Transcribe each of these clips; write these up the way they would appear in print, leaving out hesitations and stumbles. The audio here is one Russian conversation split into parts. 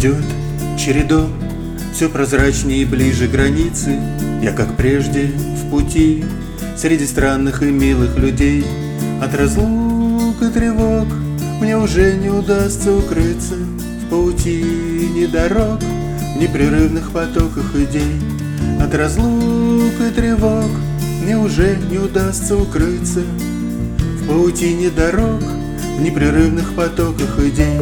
Идет чередом, все прозрачнее и ближе границы. Я, как прежде, в пути, среди странных и милых людей. От разлук и тревог мне уже не удастся укрыться в паутине дорог, в непрерывных потоках идей. От разлук и тревог мне уже не удастся укрыться в паутине дорог, в непрерывных потоках идей.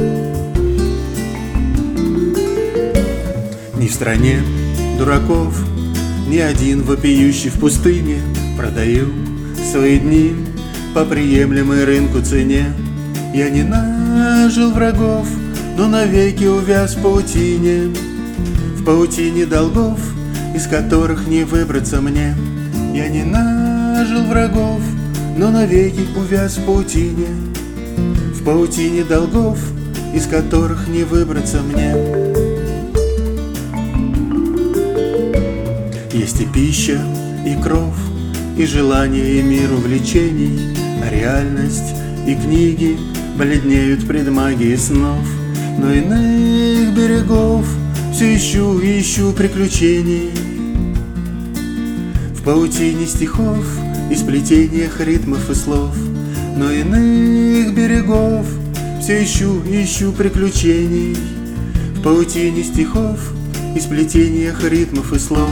Ни в стране дураков, ни один вопиющий в пустыне продаю свои дни по приемлемой рынку цене. Я не нажил врагов, но навеки увяз в паутине долгов, из которых не выбраться мне. Я не нажил врагов, но навеки увяз в паутине долгов, из которых не выбраться мне. Есть и пища, и кров, и желание, и мир увлечений, а реальность и книги бледнеют пред магией снов. Но иных берегов все ищу и ищу приключений в паутине стихов и сплетениях ритмов и слов. Но иных берегов все ищу и ищу приключений в паутине стихов и сплетениях ритмов и слов.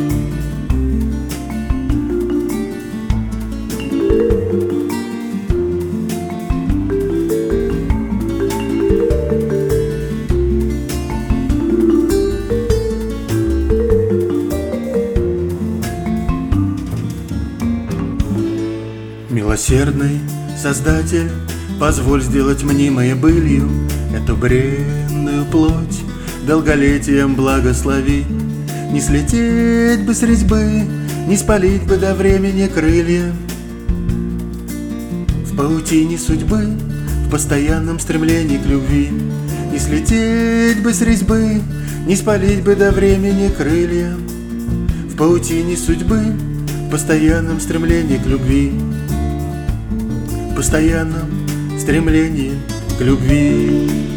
Милосердный Создатель, позволь сделать мнимой былью эту бренную плоть, долголетием благослови. Не слететь бы с резьбы, не спалить бы до времени крылья в паутине судьбы, в постоянном стремлении к любви. Не слететь бы с резьбы, не спалить бы до времени крылья в паутине судьбы, в постоянном стремлении к любви, в постоянном стремлении к любви.